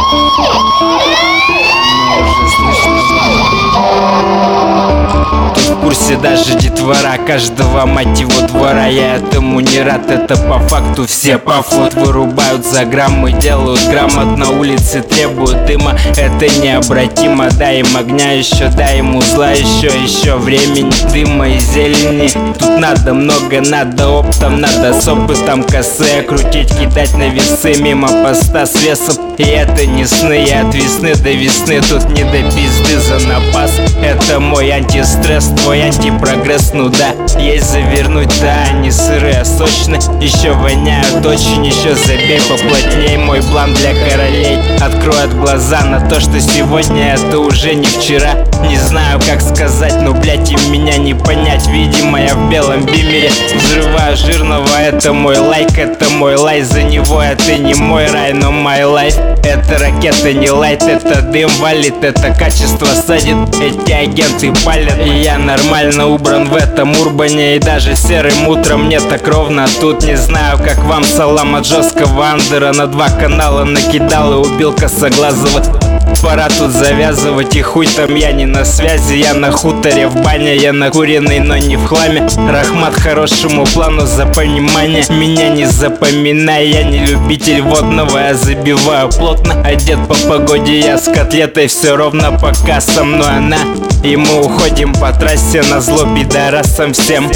В курсе даже детвора каждого, мать его, двора. Я этому не рад, это по факту все по фут вырубают за граммы, делают грамот на улице, требуют дыма. Это необратимо, дай им огня еще, дай им узла еще времени, дыма и зелени. Тут надо много, надо оптом, надо с опытом косы крутить, кидать на весы мимо поста с весом. И это не сны, и от весны до весны тут не до пизды за напас. Это мой антистресс, твой антипрогресс, ну да. Есть завернуть, да, они сырые, сочные, еще воняют очень, еще забей поплотней. Мой план для королей откроет глаза на то, что сегодня это уже не вчера. Не знаю, как сказать, но, блять, им меня не понять. Видимо, я в белом бимере взрываю жирного. Это мой лайк, это мой лай. За него это не мой рай, но my life. Это ракета, не лайт, это дым валит, это качество садит, эти агенты палят. И я нормально убран в этом урбане, и даже серым утром мне так ровно тут. Не знаю, как вам, салам от жесткого андера. На 2 канала накидал и убил косоглазого. Пора тут завязывать, и хуй там, я не на связи. Я на хуторе в бане, я накуренный, но не в хламе. Рахмат хорошему плану за понимание. Меня не запоминай, я не любитель водного. Я забиваю плотно, одет по погоде, я с котлетой. Все ровно, пока со мной она. И мы уходим по трассе на зло пидорасам всем.